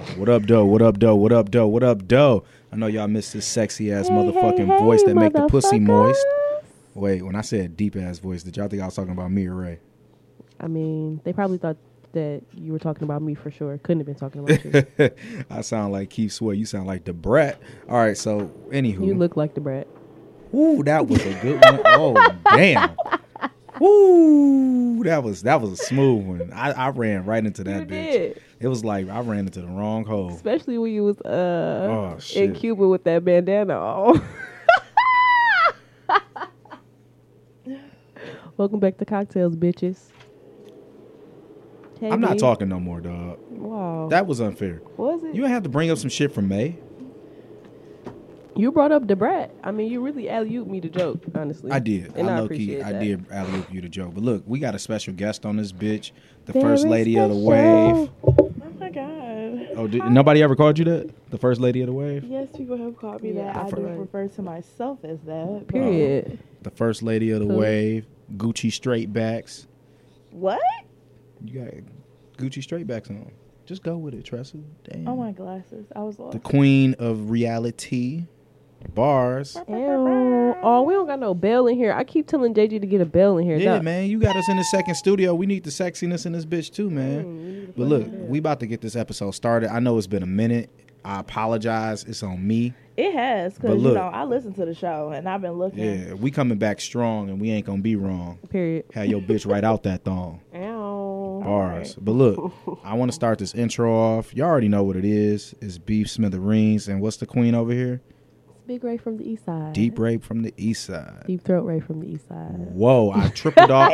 What up, doe? What up, doe? What up, doe? What up, doe? I know y'all missed this sexy ass motherfucking voice that make the pussy moist. Wait, when I said deep ass voice, did y'all think I was talking about me or Ray? I mean, they probably thought that you were talking about me for sure. Couldn't have been talking about you. I sound like Keith Sweat. You sound like the brat. All right, so anywho. You look like the brat. Ooh, that was a good one. Oh, damn. Ooh, that was a smooth one. I ran right into that bitch. Did. It was like I ran into the wrong hole. Especially when you was shit. in Cuba with that bandana on. Welcome back to Cocktails, bitches. Hey, I'm not B. talking no more, dog. Wow. That was unfair. Was it? You ain't have to bring up some shit from May. You brought up the brat. I mean, you really alley-ooped me the joke, honestly. I did. And I low-key, appreciate I that. did alley-oop you the joke. But look, we got a special guest on this bitch. The Very first lady of the special. wave. Oh my god. Oh, nobody ever called you that? The first lady of the wave? Yes, people have called me Yeah, that. I for do right. refer to myself as that. Period. The first lady of the Who? wave. Gucci straight backs. What? You got Gucci straight backs on. Just go with it, Tressa. Damn. Oh, my glasses. I was lost. The queen of reality. Bars. Ew. Oh, we don't got no bell in here. I keep telling JG to get a bell in here. Yeah, Dog. man. You got us in the second studio. We need the sexiness in this bitch, too, man. But look, we about to get this episode started. I know it's been a minute. I apologize. It's on me. It has, But because, look. I listened to the show, and I've been looking. Yeah, we coming back strong, and we ain't gonna be wrong. Period. Have your bitch right out that thong. Ow. Bars. But look, I want to start this intro off. Y'all already know what it is. It's Beef Smithereens, and what's the queen over here? It's Big Ray from the east side. Deep Rape from the east side. Deep Throat Ray from the east side. Whoa, I triple dog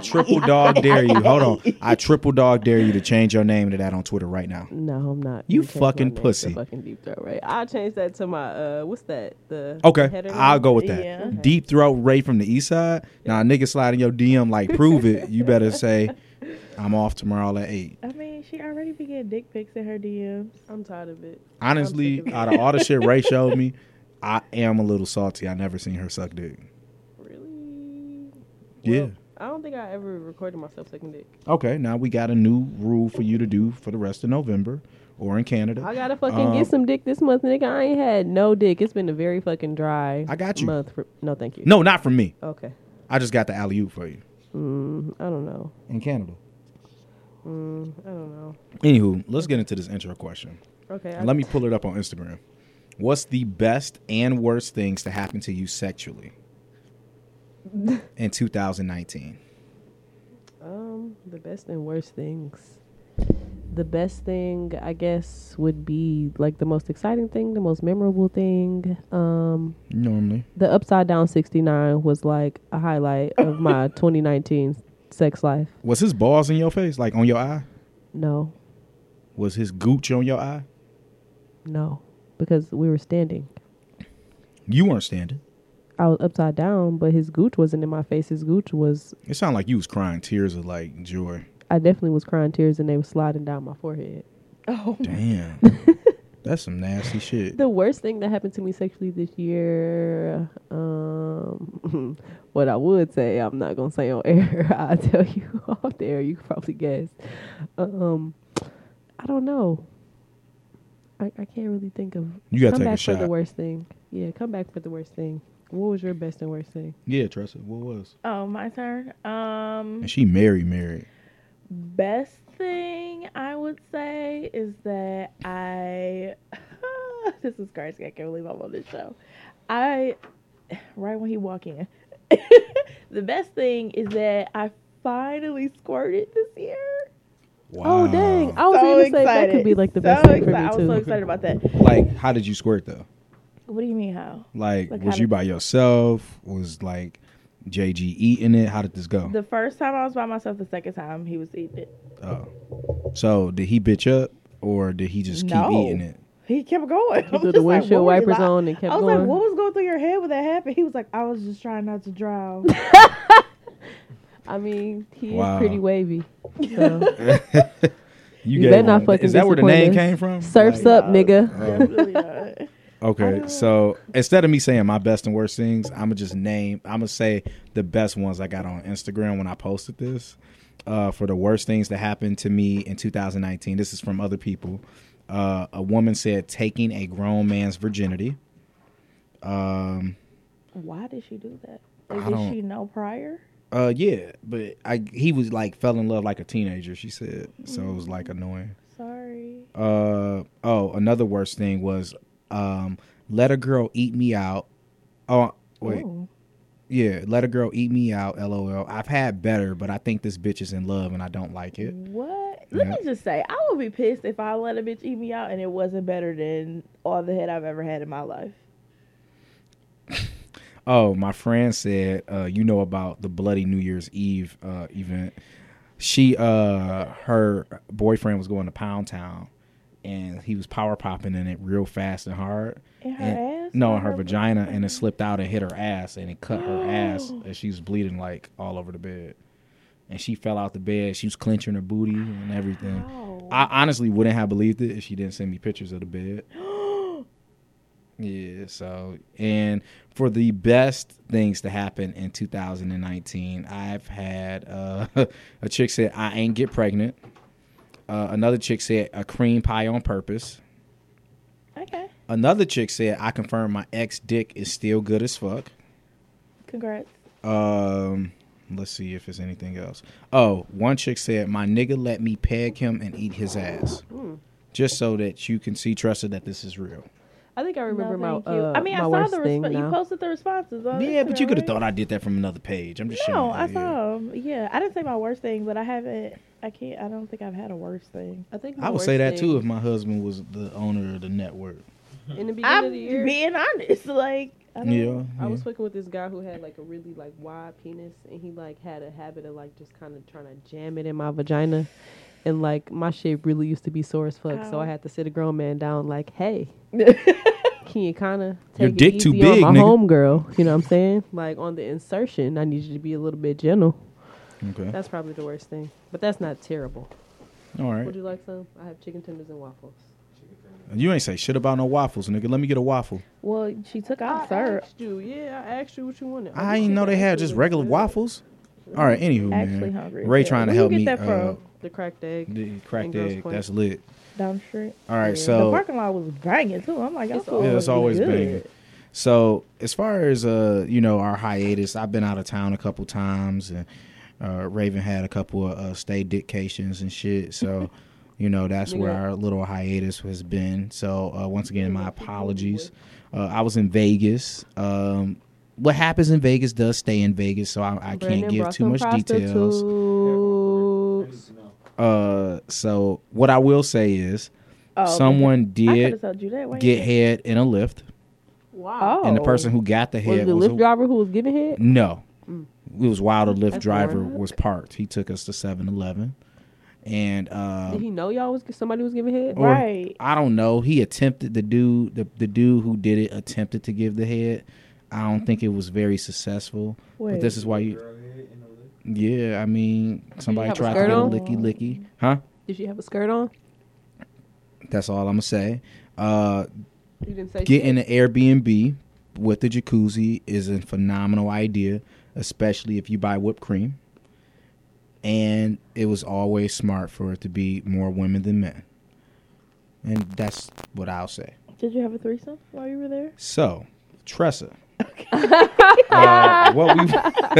dare you. Hold on. I triple dog dare you to change your name to that on Twitter right now. No, I'm not. You gonna change fucking my name to pussy. Fucking Deep Throat Ray. I'll change that to my what's that? The Okay, header I'll name? go with that. Yeah. Deep Throat Ray from the east side. Now, a nigga slide in your DM like, prove it. You better say, I'm off tomorrow at 8. I mean, she already be getting dick pics in her DMs. I'm tired of it. Honestly, I'm sick of it. out of all the shit Ray showed me, I am a little salty. I never seen her suck dick. Really? Yeah. Well, I don't think I ever recorded myself sucking dick. Okay, now we got a new rule for you to do for the rest of November or in Canada. I gotta fucking get some dick this month, nigga. I ain't had no dick. It's been a very fucking dry I got you. month. No, thank you. No, not from me. Okay. I just got the alley-oop for you. I don't know. In Canada. I don't know. Anywho, let's get into this intro question. Okay. Let me pull it up on Instagram. What's the best and worst things to happen to you sexually in 2019? The best and worst things. The best thing, I guess, would be like the most exciting thing, the most memorable thing. Normally. The Upside Down 69 was like a highlight of my 2019 sex life. Was his balls in your face, like on your eye? No, Was his gooch on your eye? no, because we were standing. You weren't standing. I was upside down, but his gooch wasn't in my face. His gooch was, It sounded like you was crying tears of like joy. I definitely was crying tears and they were sliding down my forehead. Oh, Damn. That's some nasty shit. The worst thing that happened to me sexually this year, what I would say, I'm not going to say on air. I'll tell you off the air. You can probably guess. I don't know. I can't really think of. You gotta come take a back for shot. the worst thing. Yeah, come back for the worst thing. What was your best and worst thing? Yeah, Tressa, what was? oh, my turn. And she married. Best thing I would say is that this is crazy. I can't believe I'm on this show. Right when he walk in, the best thing is that I finally squirted this year. Wow. Oh, dang. I was So going to say that excited. could be like the So best thing for me, excited. I was too. so excited about that. Like, how did you squirt though? What do you mean how? Like Like, was how you did- by yourself? Was like JG eating it? How did this go? The first time I was by myself. The second time he was eating it. Oh. So did he bitch up or did he just keep No. eating it? He kept going. He threw the windshield wipers on and kept I was going. like, what was going through your head when that happened? He was like, I was just trying not to drown. I mean, he Wow. is pretty wavy. So. You gave better not him- fucking Is that where the disappoint name us. came from? Surf's Like- up, nigga. Definitely not. Okay, so instead of me saying my best and worst things, I'm gonna say the best ones I got on Instagram when I posted this. for the worst things that happened to me in 2019. This is from other people. A woman said taking a grown man's virginity. Why did she do that? Did she know prior? Yeah, but he was like fell in love like a teenager, she said. So it was like annoying. Sorry. Another worst thing was let a girl eat me out. Oh, wait. Ooh. Yeah, let a girl eat me out, LOL. I've had better, but I think this bitch is in love and I don't like it. What? Let me just say, I would be pissed if I let a bitch eat me out and it wasn't better than all the head I've ever had in my life. Oh, my friend said, you know about the bloody New Year's Eve event. She, her boyfriend was going to Pound Town, and he was power popping in it real fast and hard. In her ass? No, Or in her vagina, and it slipped out and hit her ass, and it cut her ass, and she was bleeding like all over the bed. And she fell out the bed. She was clenching her booty and everything. Wow. I honestly wouldn't have believed it if she didn't send me pictures of the bed. Yeah, so, and for the best things to happen in 2019, I've had a chick said, I ain't get pregnant. Another chick said, a cream pie on purpose. Okay. Another chick said, I confirm my ex dick is still good as fuck. Congrats. Let's see if there's anything else. Oh, one chick said, my nigga let me peg him and eat his ass. Just so that you can see, Tressa, that this is real. I think I remember No, my. thank you. I mean, I saw the response. You posted the responses on Yeah, but you Instagram, could have right? thought I did that from another page. I'm just showing No, you. I saw 'em. Yeah, I didn't say my worst thing, but I haven't. I don't think I've had a worst thing. I think I would say that too if my husband was the owner of the network. In the beginning I'm of the year, being honest. Like, I don't Yeah. I was fucking with this guy who had like a really like wide penis, and he like had a habit of like just kind of trying to jam it in my vagina, and like my shit really used to be sore as fuck. So Ow. I had to sit a grown man down, like, hey, can you kind of Your take dick it too easy big, on my nigga. homegirl? You know what I'm saying? Like on the insertion, I need you to be a little bit gentle. Okay. That's probably the worst thing, but that's not terrible. All right. Would you like some? I have chicken tenders and waffles. You ain't say shit about no waffles, nigga. Let me get a waffle. Well, she took out I syrup. asked you, yeah, I asked you what you wanted. I didn't know they had just regular waffles. All right, anywho, Actually man. hungry. Ray as hell. trying to Where help you me. get that from? The cracked egg. The cracked And Grosse egg. Pointe. That's lit. Down the street. All right, Yeah. The so parking lot was banging too. I'm like, It's y'all yeah, it's always good. banging. So as far as our hiatus, I've been out of town a couple times, and Raven had a couple of stay dictations and shit. So that's where our little hiatus has been. So once again, my apologies. I was in Vegas. What happens in Vegas does stay in Vegas, so I can't give too much details. So what I will say is, someone I did could've told you that. Why you get didn't? head in a lift. Wow. And the person who got the Was head the was Lyft driver who was giving head? no. It was while the Lyft That's driver boring. was parked. He took us to 7-Eleven. And Did he know y'all was somebody was giving head? or- Right. I don't know. He attempted the dude who did it attempted to give the head. I don't think it was very successful. But Wait. this is why you yeah, I mean, somebody have a tried to skirt get a on? licky. Huh? Did she have a skirt on? That's all I'm gonna say. You didn't say Getting shit? an Airbnb with the jacuzzi is a phenomenal idea, especially if you buy whipped cream. And it was always smart for it to be more women than men. And that's what I'll say. Did you have a threesome while you were there? So, Tressa. What we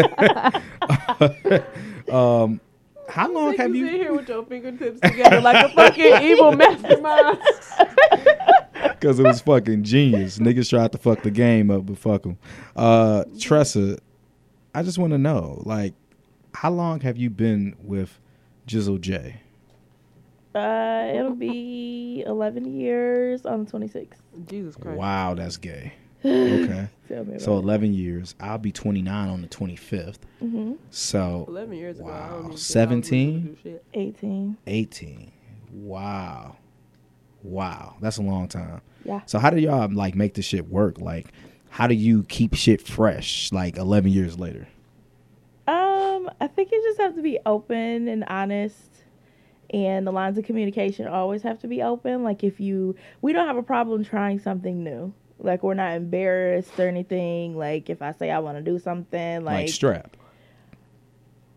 how long have sit you here with your fingertips together like a fucking evil mastermind? because it was fucking genius. Niggas tried to fuck the game up, but fuck them. Tressa, I just want to know, like, how long have you been with Jizzle J? It'll be 11 years on the 26th. Jesus Christ. Wow, that's gay. Okay. Tell me about So it. 11 years. I'll be 29 on the 25th. Mm-hmm. So 11 years ago. I don't wow. even think I was 17? able to do shit. 18. 18. Wow. That's a long time. Yeah. So how do y'all like make this shit work? Like, how do you keep shit fresh like 11 years later? I think you just have to be open and honest, and the lines of communication always have to be open. Like we don't have a problem trying something new. Like we're not embarrassed or anything. Like if I say I want to do something, Like strap.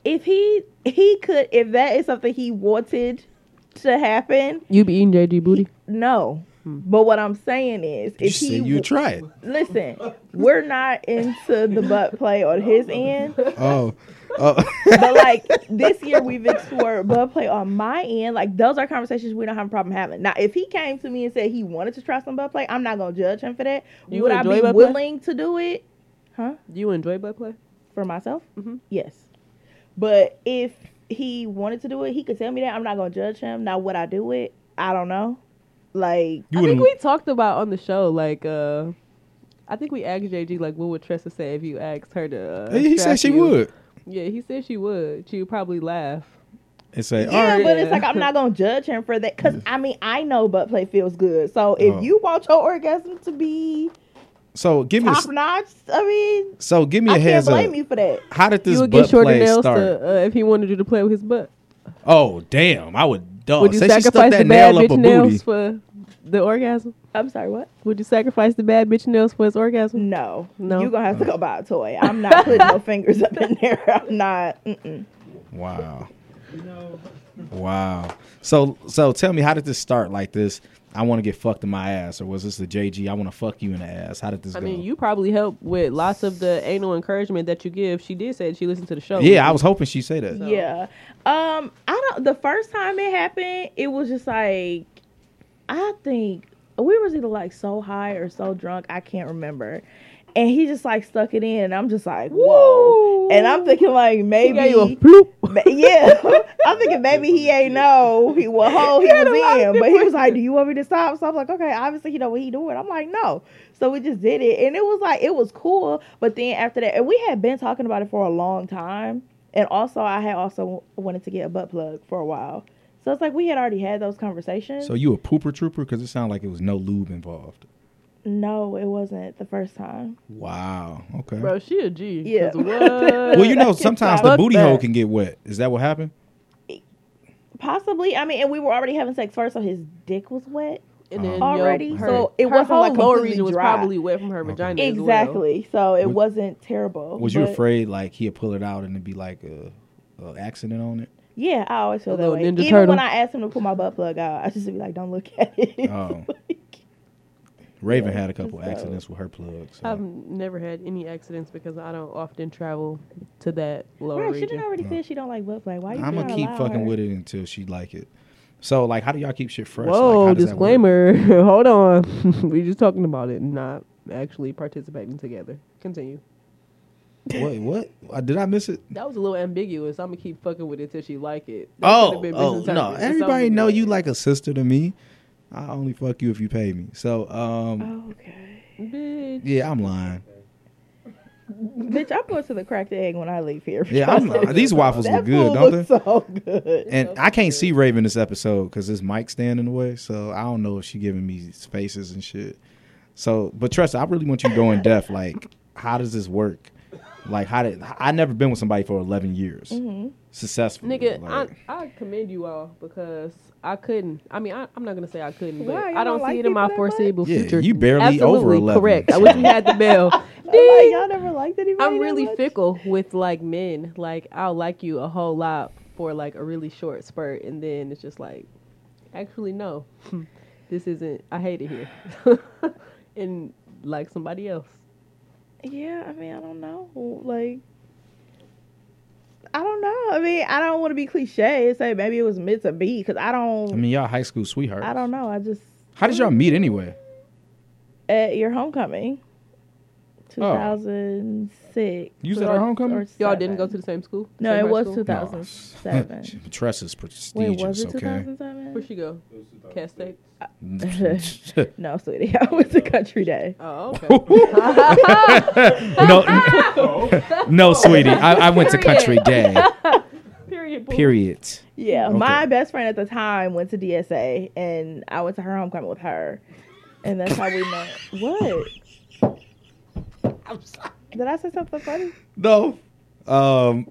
if he could, if that is something he wanted to happen, You be eating JG booty? no. But what I'm saying is, You if said he you try it. listen, we're not into the butt play on his end. Oh. But like this year we've explored butt play on my end. Like those are conversations we don't have a problem having. Now if he came to me and said he wanted to try some butt play, I'm not gonna judge him for that. You Would I enjoy be butt play? willing to do it? Huh? Do you enjoy butt play? For myself? Mhm. Yes. But if he wanted to do it, he could tell me that. I'm not gonna judge him. Now would I do it? I don't know. Like You I think wouldn't- we talked about on the show, like, I think we asked JG, like, what would Tressa say if you asked her to He said strap she you? would. Yeah, he said she would. She would probably laugh. And say, all yeah, right. but it's like I'm not gonna judge him for that because I mean I know butt play feels good. So if Oh. you want your orgasm to be So give me top notch, I mean me I a can't heads up. blame you for that. How did this You would butt get shorter play nails start? to, if he wanted you to play with his butt. Oh damn! I would. Dog. Would you Say she stuck sacrifice that the bad nail up bitch a nails booty. for the orgasm? I'm sorry, what? Would you sacrifice the bad bitch nails for his orgasm? No, No. you're gonna have to go buy a toy. I'm not putting no fingers up in there. I'm not. Wow. Wow. So tell me, how did this start? Like this? I want to get fucked in my ass, or was this the JG? I want to fuck you in the ass. How did this I go? mean, you probably help with lots of the anal encouragement that you give. She did say she listened to the show. Yeah, I was hoping she'd say that. Yeah. I don't. The first time it happened, it was just like I think we was either like so high or so drunk, I can't remember. And he just like stuck it in, and I'm just like, whoa. Woo. And I'm thinking like He maybe, gave you a bloop. yeah. I'm thinking maybe he ain't know what hole he had a lot was of in, but he was different- like, "Do you want me to stop?" So I'm like, "Okay, obviously he know what he doing." I'm like, "No." So we just did it, and it was like it was cool. But then after that, and we had been talking about it for a long time, and also I had also wanted to get a butt plug for a while. So it's like we had already had those conversations. So you a pooper trooper? Because it sounded like it was no lube involved. No, it wasn't the first time. Wow. Okay. Bro, she a G. Yeah. 'Cause what? Well, you know, sometimes the Fuck booty that. hole can get wet. Is that what happened? Possibly. I mean, and we were already having sex first, so his dick was wet. And then Already? your, So it her wasn't, whole like, lower completely region was dry. probably wet from her Okay. vagina. as well. Exactly. So it Was- wasn't terrible. Was you but- afraid like he'd pull it out and it'd be like a accident on it? Yeah, I always feel A that little way. Ninja Even Turtle. when I asked him to pull my butt plug out, I just be like, "Don't look at it." Oh. Raven Yeah, had a couple just so. accidents with her plugs. So. I've never had any accidents because I don't often travel to that lower Right, she region. done already said she don't like butt plug. Why you I'm trying gonna to keep allow fucking her? with it until she like it. So like, how do y'all keep shit fresh? Whoa, like, how does that work? disclaimer. Hold on. We're just talking about it, not actually participating together. Continue. Wait, what? Did I miss it? That was a little ambiguous. I'm gonna keep fucking with it till she like it. That could've been No! misinterpreted. Everybody Something know like- you like a sister to me. I only fuck you if you pay me. So Okay, Bitch. yeah, I'm lying. bitch, I'm going to the cracked egg when I leave here. Yeah, I'm lying. These waffles That look good, food don't they? looks so good. And I can't see Raven this episode because this mic stand in the way. So I don't know if she giving me spaces and shit. So, but Tressa, I really want you to go in depth. Like, how does this work? Like, I never been with somebody for 11 years successfully. Nigga, Like, I commend you all because I couldn't. I mean, I'm not gonna say I couldn't, but Why? Y'all I don't don't see like it in my people that much? foreseeable Yeah, future. you barely Absolutely over 11. correct. I wish you had the bell. I'm like, y'all never liked anybody. I'm that really much? fickle with like men. Like I'll like you a whole lot for like a really short spurt, and then it's just like, actually no, this isn't. I hate it here, and like somebody else. Yeah, I mean, I don't know. Like, I don't know. I mean, I don't want to be cliche and say maybe it was meant to be because I don't. I mean, y'all high school sweethearts. I don't know. I just How did y'all meet anyway? at your homecoming, 2006. You was at our homecoming? or Y'all didn't go seven. to the same school? No, Same it high was school? 2007. Tressa's Wait, prestigious. was it Okay. 2007? Where'd she go? Cat State. No, sweetie, I went to Country Day. Oh, okay. no, sweetie. I went to Country Day. Period. boo. Period. Yeah, Okay. my best friend at the time went to DSA, and I went to her homecoming with her, and that's how we met. What? I'm sorry. Did I say something funny? No. Y'all-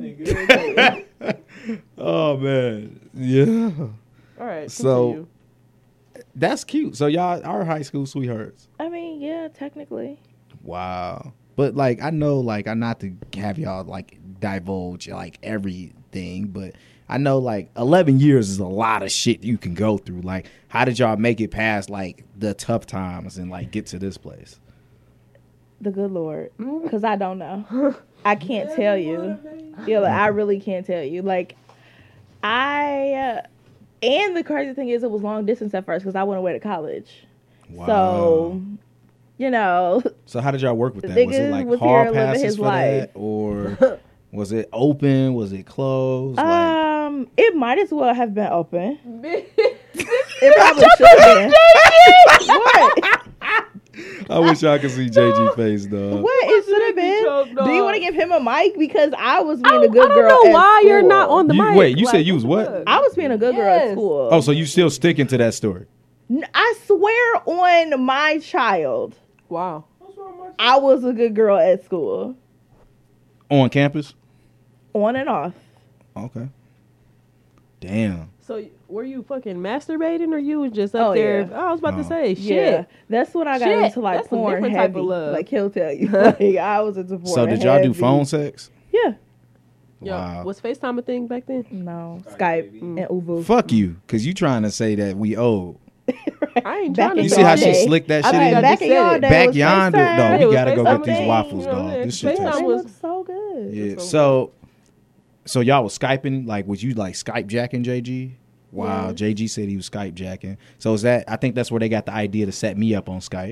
Oh man. Yeah. All right. So- Continue. That's cute. So y'all are high school sweethearts. I mean, yeah, technically. Wow. But like I know like I not to have y'all like divulge like everything, but I know like 11 years is a lot of shit you can go through. Like, how did y'all make it past like the tough times and like get to this place? The good Lord, because I don't know. I can't tell you. Yeah, like, I really can't tell you. Like, and the crazy thing is, it was long distance at first because I went away to college. Wow. So, you know. So how did y'all work with The that? Was it nigga like was here hall living passes his for life. that, or was it open? Was it closed? It might as well have been open. Bitch. It probably should have been. What? I wish y'all could see JG face, dog. What? It should have been. choked, Do you dog. want to give him a mic? Because I was being I a good don't girl. know at why you're school. not on the mic. Wait, you Like, said you was what? the fuck? I was being a good girl at Yes. school. Oh, so you still sticking to that story? I swear on my child, Wow. I was a good girl at school. On campus? On and off. Okay. Damn. So were you fucking masturbating, or you was just up Oh, there? yeah. I was about to Oh. say, shit. Yeah. That's when I got Shit. into like That's some porn different type heavy. of love. Like he'll tell you. Like, I was into porn So did y'all do heavy. phone sex? Yeah. Yo, Wow. was FaceTime a thing back then? No. Skype and Uvu. Fuck you, because you trying to say that we old. I ain't Back trying to in You say see how y'all she day. slicked that I shit mean, in? back in just y'all said day it. Back was yonder, FaceTime. dog. It We was gotta go FaceTime get these thing, waffles, you know, dog. yeah, This shit FaceTime tastes They was- look so good. Yeah. so So y'all was Skyping, like, was you like Skype jacking JG? Wow, Yeah. JG said he was Skype jacking. So is that? I think that's where they got the idea to set me up on Skype.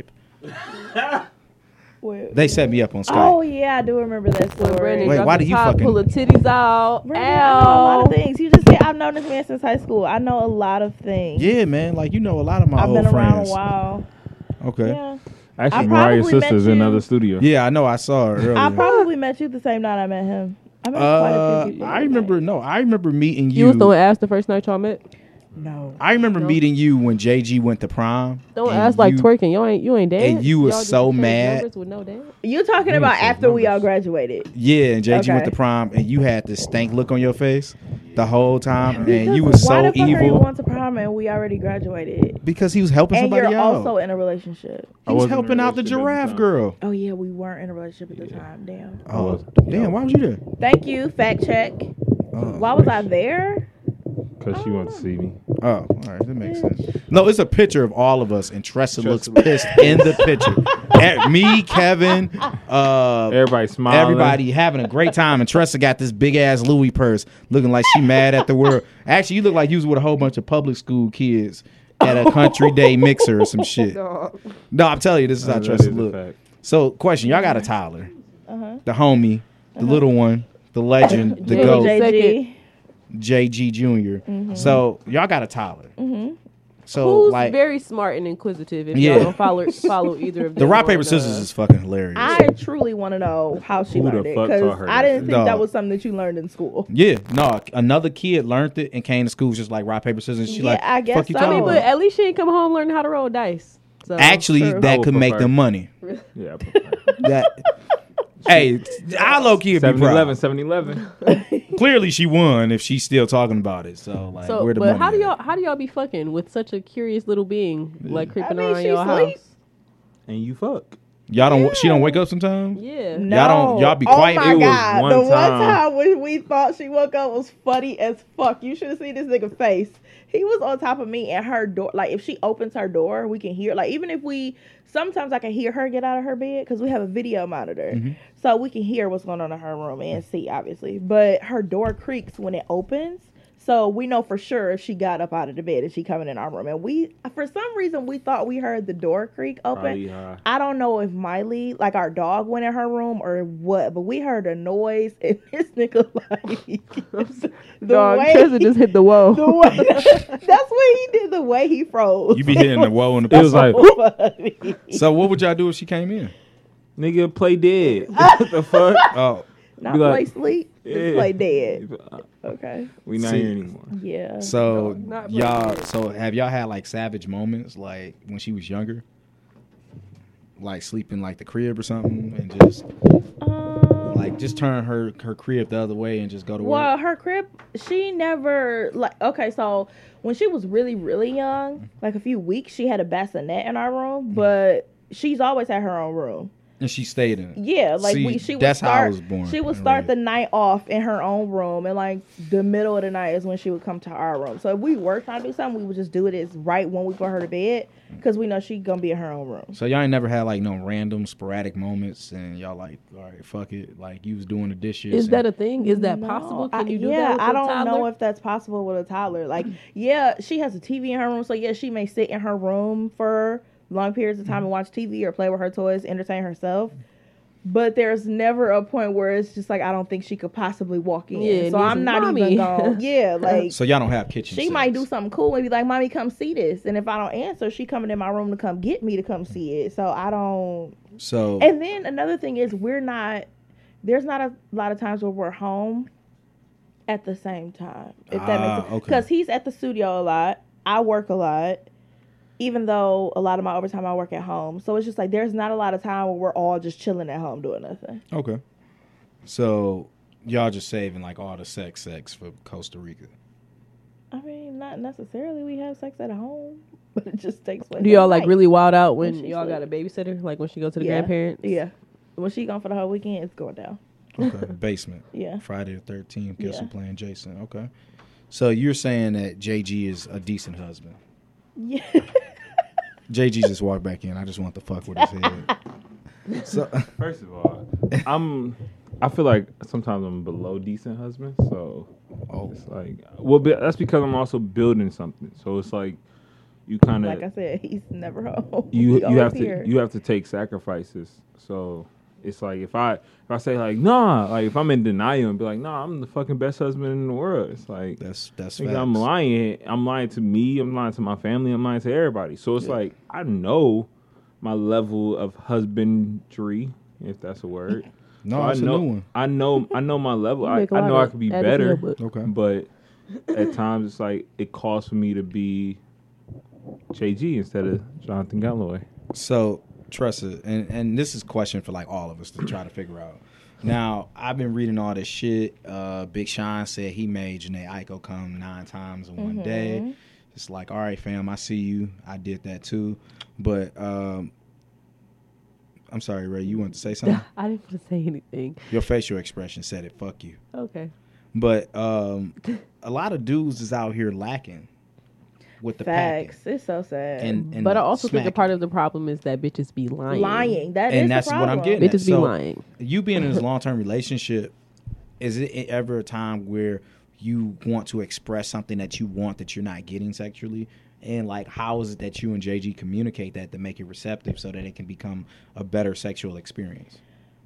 Wait. They set me up on Skype. Oh yeah, I do remember that When story. Brandon Wait, dropped why the do you top, fucking- pull the titties out? Brandon, I know a lot Ow. of things. You just said I've known this man since high school. I know a lot of things. Yeah, man. Like, you know a lot of my I've old been around friends. a while. Okay. Yeah. Actually, I Mariah's probably met sister's in you- another studio. Yeah, I know. I saw her earlier. I probably met you the same night I met him. I met quite a few people. I remember. No, I remember meeting you. You was throwing ass the first night y'all met? No. I remember No. meeting you when JG went to prom. Don't and ask like you- twerking. You ain't dance. and you was Y'all just so exchange mad. numbers with no dance? You talking Damn, about so after we all numbers. graduated? Yeah, and JG Okay. went to prom, and you had this stank look on your face the whole time, and Because you was why so the fuck are you evil going to prom and we already graduated? because he was helping And somebody you're out. also in a relationship. He I was wasn't in a helping out the relationship at the giraffe time. girl. Oh yeah, we weren't in a relationship at the time. Damn. Oh, damn! Why was you there? Thank you. Fact check. Oh, Why was I there? Because she wanted to see me. oh, all right, that makes sense. No, it's a picture of all of us, and Tressa looks Tressa- pissed in the picture. Me, Kevin, Everybody smiling. everybody having a great time, and Tressa got this big ass Louis purse, looking like she mad at the world. Actually, you look like you was with a whole bunch of public school kids at a country day mixer or some shit. No, I'm telling you, this is how That Tressa is a look. fact. So, question: y'all got a Tyler, Uh-huh. the homie, the little one, the legend, the JG. goat, JG. JG Junior. So y'all got a Tyler. So Who's like very smart and inquisitive? If Yeah. y'all don't follow either of them. the rock on, paper scissors is fucking hilarious. I truly want to know how she Who the learned it fuck because taught her I that? didn't think Dog. that was something that you learned in school. Yeah, no, another kid learned it and came to school just like rock paper scissors. She Yeah, like, I guess fuck you so. I mean, talking but about? at least she ain't come home learning how to roll dice. So Actually, True. I that would could make prefer- them money. Yeah. I prefer. That hey, I low key be 7-Eleven, proud. 7-Eleven. Clearly, she won if she's still talking about it. So like, So, where the but money? how do y'all be fucking with such a curious little being like creeping mean, around she your sleep. house? And you fuck. Y'all don't. She don't wake up sometimes. Yeah. No. Y'all don't- y'all be quiet. Oh my It was god! one The one time- time when we thought she woke up was funny as fuck. You should have seen this nigga face. He was on top of me and her door. Like if she opens her door, we can hear. Like even if we, sometimes I can hear her get out of her bed because we have a video monitor, Mm-hmm. so we can hear what's going on in her room and see obviously. But her door creaks when it opens. So we know for sure if she got up out of the bed and she coming in our room. And we, for some reason, we thought we heard the door creak open. Probably high. I don't know if Miley, like our dog, went in her room or what, but we heard a noise and this nigga like the Dog, way Trezor just hit the wall. the way that's what he did. The way he froze. You be hitting the wall in the. It was like, funny. So what would y'all do if she came in? nigga, play dead. What the fuck? Oh, Not Be like, play sleep, just yeah. play dead. Okay. We not See. here anymore. Yeah. so not y'all. playing. So have y'all had like savage moments like when she was younger? Like sleeping like the crib or something, and just like just turn her crib the other way and just go to Well, work. her crib, she never like. Okay, so when she was really, really young, like a few weeks, she had a bassinet in our room, but she's always had her own room. And she stayed in it. Yeah, like See, she would that's start. how I was born She would and start the raised. night off in her own room, and like the middle of the night is when she would come to our room. So if we were trying to do something, we would just do it as right when we put her to bed, because we know she gonna be in her own room. So y'all ain't never had like no random sporadic moments, and y'all like, all right, fuck it. Like you was doing the dishes. Is and- that a thing? Is that No, possible? Can you do yeah, that with I a don't toddler? know if that's possible with a toddler. Like, yeah, she has a TV in her room, so yeah, she may sit in her room for long periods of time and watch TV or play with her toys, entertain herself. But there's never a point where it's just like, I don't think she could possibly walk in. Yeah, So need I'm some not mommy. even going. Yeah, like So y'all don't have kitchen. she sex. might do something cool and be like, "Mommy, come see this." And if I don't answer, she coming in my room to come get me to come see it. So I don't. So And then another thing is we're not. There's not a lot of times where we're home at the same time. If that makes sense. okay. Because he's at the studio a lot. I work a lot. Even though a lot of my overtime I work at home. So it's just like there's not a lot of time where we're all just chilling at home doing nothing. okay. So y'all just saving like all the sex for Costa Rica. I mean, not necessarily we have sex at home, but it just takes place. Do y'all at like night. really wild out when When she y'all got a sleep. babysitter? Like when she go to the Yeah. grandparents? Yeah. When she gone for the whole weekend, it's going down. Okay. Basement. Yeah. Friday the 13th. Guess Yeah. who playing Jason? Okay. So you're saying that JG is a decent husband. Yeah. JG just walked back in. I just want to fuck with his head. So First of all, I feel like sometimes I'm below decent husband, so oh, it's like, well, that's because I'm also building something. So it's like you kind Like I of said, he's never home. you He always have here. to take sacrifices. So it's like if I say like nah, like if I'm in denial and be like nah, I'm the fucking best husband in the world. It's like that's nigga, facts. I'm lying. I'm lying to me. I'm lying to my family. I'm lying to everybody. So it's like I know my level of husbandry, if that's a word. No, So it's a new one. I know my level. You I make a lot know I of could be add it to your better, book. Okay. but at times it's like it calls for me to be JG instead of Jonathan Galloway. So, Tressa, and this is a question for like all of us to try to figure out. Now, I've been reading all this shit. Big Sean said he made Janae Aiko come 9 times in one day. It's like, all right, fam, I see you. I did that too. But I'm sorry, Ray, you want to say something? I didn't want to say anything. Your facial expression said it. Fuck you. Okay. But a lot of dudes is out here lacking with the Facts. packing. It's so sad. And But I also think a smacking. part of the problem is that bitches be lying. lying. That is And the that's what I'm problem. getting at. Bitches be So- lying. You being in this long-term relationship, is it ever a time where you want to express something that you want that you're not getting sexually? And like, how is it that you and JG communicate that to make it receptive so that it can become a better sexual experience?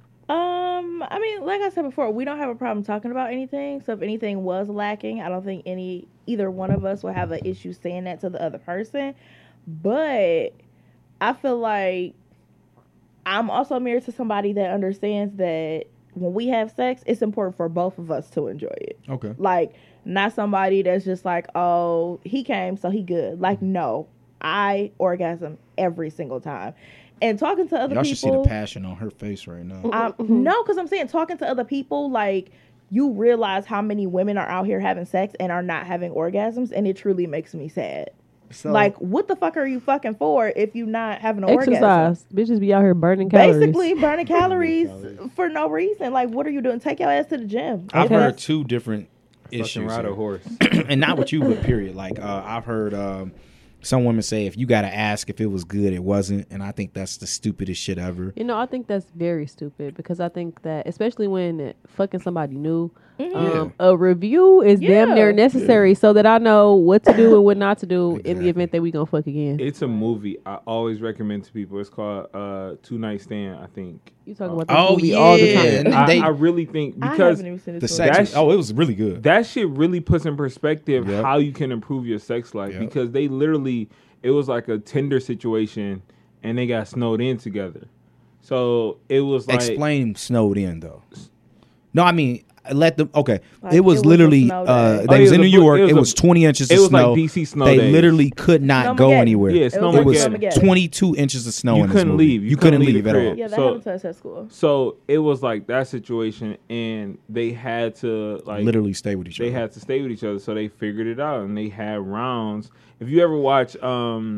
I mean, like I said before, we don't have a problem talking about anything. So if anything was lacking, I don't think either one of us will have an issue saying that to the other person. But I feel like I'm also married to somebody that understands that when we have sex, it's important for both of us to enjoy it. Okay. Like, not somebody that's just like, oh, he came, so he good. Like, no, I orgasm every single time. And talking to other Y'all people, should see the passion on her face right now. no, because I'm saying talking to other people, like, you realize how many women are out here having sex and are not having orgasms, and it truly makes me sad. So, Like, what the fuck are you fucking for if you not having an orgasm? Exercise. Bitches be out here burning calories. Basically, burning calories for no reason. Like, what are you doing? Take your ass to the gym. I've Okay. heard two different Fucking issues ride a here. horse. And not with you, but period. Like I've heard some women say if you got to ask if it was good, it wasn't, and I think that's the stupidest shit ever. You know, I think that's very stupid because I think that, especially when fucking somebody new, a review is damn Yeah. near necessary so that I know what to do and what not to do in the event that we gonna fuck again. It's a movie I always recommend to people. It's called Two Night Stand, I think. You talk about this Oh, movie all the yeah. time. And they- I really think I because haven't even seen The this sex, movie. That's- it was really good. that shit really puts in perspective Yep. how you can improve your sex life. Yep. Because they literally, it was like a Tinder situation, and they got snowed in together. So it was like Explain snowed in though. No, I mean let them. Okay, Like, it was it was a literally. snow day. They Oh, was it in New was a- York. it was It a- was 20 inches it of was like snow. DC snow They days. literally could not go Snowmageddon. anywhere. Yeah, It was It like was Snowmageddon. 22 inches of snow You in this couldn't movie. leave. You couldn't leave the at all. crib. Yeah, that So- happened to us at school. So it was like that situation, and they had to like Literally stay with each they other. had to stay with each other. So they figured it out, and they had rounds. If you ever watch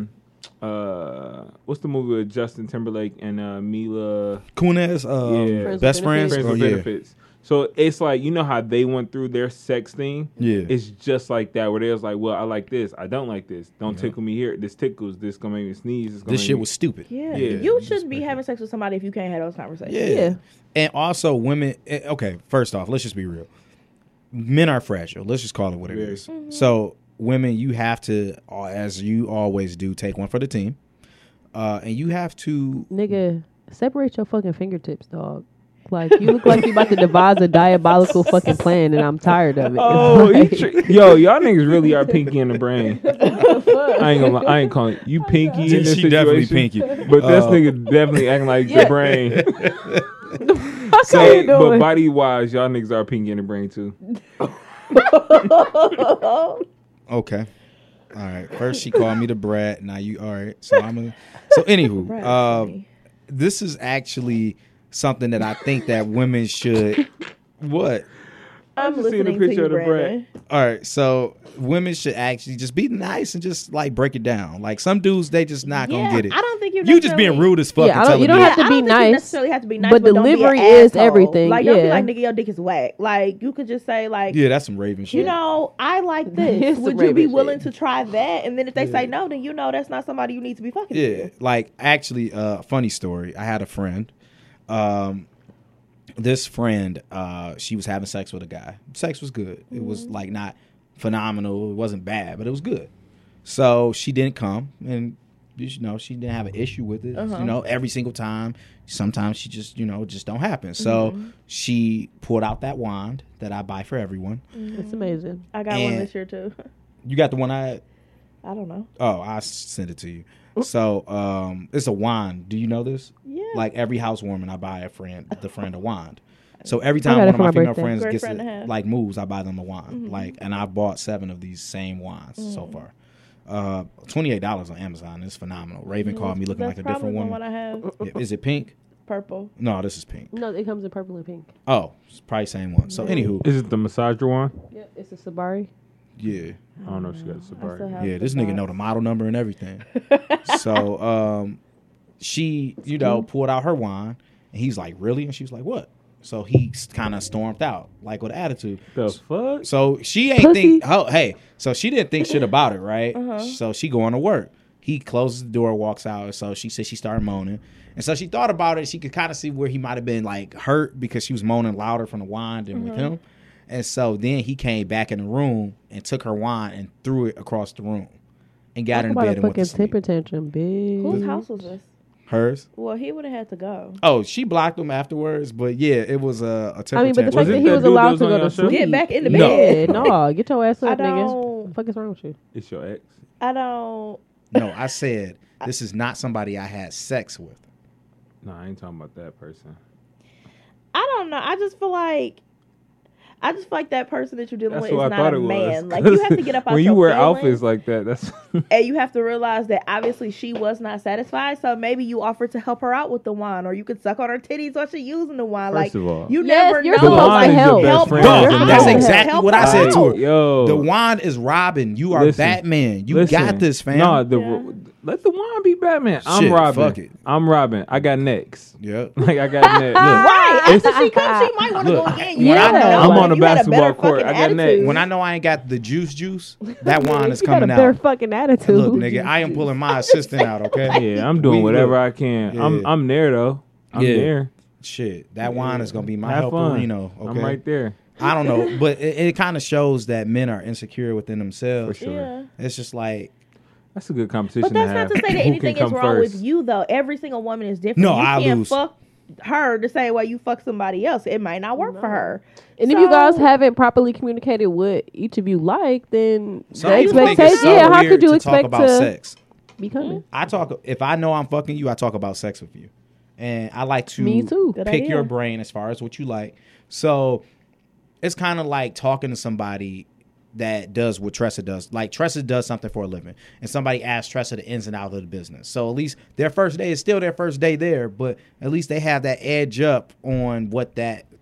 what's the movie with Justin Timberlake and Mila Kunis, Yeah. best friends. Friends Oh, with yeah. Benefits? So it's like, you know how they went through their sex thing? Yeah. It's just like that, where they was like, well, I like this, I don't like this. Don't tickle me here. This tickles. This gonna make me sneeze. This shit was stupid. Yeah. Yeah. You shouldn't be having sex with somebody if you can't have those conversations. Yeah. Yeah. And also women, okay, first off, let's just be real. Men are fragile. Let's just call it what it is. So women, you have to, as you always do, take one for the team. And you have to, Nigga, separate your fucking fingertips, dog. Like, you look like you about to devise a diabolical fucking plan, and I'm tired of it. Oh, It's you like- yo, y'all niggas really are pinky in the brain. I ain't gonna lie, I ain't calling you pinky in this she definitely situation. pinky. But this nigga definitely acting like the brain. Fuck are you But doing? body wise, y'all niggas are pinky in the brain too. Okay. All right. First she called me the brat. Now you all right. So so anywho, Brat's funny. this is actually something that I think that women should what? I'm just seen a listening picture to you, of the bread. Brandon. All right, so women should actually just be nice and just like break it down. Like some dudes, they just not gonna get it. I don't think You just being rude as fuck. Yeah, and telling you don't me have to I be don't think you nice, necessarily have to be nice, but don't be an delivery is asshole. everything, Like, don't be yeah. like, nigga, your dick is whack. Like, you could just say, like, Yeah, that's some Raven shit. you know, I like this. It's Would some you be Raven willing shit. to try that? And then if they say no, then you know that's not somebody you need to be fucking. Yeah, with. like actually, funny story. I had a friend. This friend, she was having sex with a guy. Sex was good. It was like not phenomenal. It wasn't bad, but it was good. So she didn't come, and you know she didn't have an issue with it. You know, every single time. Sometimes she just just don't happen. So she pulled out that wand that I buy for everyone. It's amazing. I got one And- this year too. You got the one I had? I don't know. Oh, I sent it to you. So it's a wand. Do you know this? Yeah. Like every housewarming, I buy the friend a wand. So every got time it one of for my my female birthday. friends Great gets friend to it, have. like moves, I buy them a wand. Like, and I bought 7 of these same wands so far. $28 on Amazon. It's phenomenal. Raven called me looking That's like a different probably the woman. one I have. Yeah, is it pink? Purple. No, this is pink. No, it comes in purple and pink. Oh, it's probably same one. So anywho, Is it the massager one? Yeah, it's a Sabari. yeah. I don't know if she got a I still Sabari. have Yeah, the this nigga box. know the model number and everything. So she, pulled out her wand, and he's like, "Really?" And she was like, "What?" So he kind of stormed out, like with attitude. The fuck? So she ain't Pussy. think. Oh, hey, so she didn't think shit about it, right? So she going to work. He closes the door, walks out. So she said she started moaning, and so she thought about it. She could kind of see where he might have been like hurt because she was moaning louder from the wand than with him. And so then he came back in the room and took her wand and threw it across the room, and got Talk in about bed a and went to fucking sleep. temper tantrum, bitch. Whose house was this? Hers. Well, he would have had to go. Oh, she blocked him afterwards, but yeah, it was a temper I mean, but the tantrum. fact that it he that was dude that allowed was to on go your to show? sleep. Get back in the No. bed. Yeah, no, get your ass I up, nigga. don't. What the fuck is wrong with you? It's your ex. I don't. No, I said this is not somebody I had sex with. No, I ain't talking about that person. I don't know. I just feel like that person that you're dealing That's with what is I not thought a it was. man. Like, you have to get up out when your you wear feelings, outfits like that. That's and you have to realize that obviously she was not satisfied. So maybe you offered to help her out with the wine, or you could suck on her titties while she's using the wine. First like, of all. you Yes, never you're know. The supposed wine to is your help. best Help friend. her. Dog, You're that's supposed to exactly help what I her said to out. her. Yo, The wand is Robin. You are Listen. Batman. You listen. got this, fam. No, Yeah. let the wine be Batman. I'm Shit, Robin. fuck it. I'm Robin. I got next. Yep. Like I got next. Look, Right. After she comes, she might want to Look, go again. You when I never know- know. I'm on the You had a basketball better court. fucking I got next. attitude. When I know I ain't got the juice, that wine is You got a coming better out. fucking attitude. Look, nigga, I am pulling my assistant out, okay? yeah, I'm doing We- whatever look, I can. Yeah. I'm there though. I'm Yeah. there. Shit, that wine is gonna be my Have fun. helperino, okay? I'm right there I don't know, but it kind of shows that men are insecure within for themselves. sure. Yeah. It's just like, That's a good competition. But that's to not have. to say that Who can anything is come wrong first. with you, though. Every single woman is different. No, you I can't lose. fuck her the same way you fuck somebody else. It might not work for her. And if you guys So- haven't properly communicated what each of you like, then some the people think it's expectation, so yeah, how weird could you to expect talk about to sex. be coming? I talk if I know I'm fucking you, I talk about sex with you, and I like to Me too. Good pick idea. your brain as far as what you like. So it's kind of like talking to somebody that does what Tressa does. Like Tressa does something for a living, and somebody asks Tressa the ins and outs of the business. So at least their first day is still their first day there, but at least they have that edge up on what that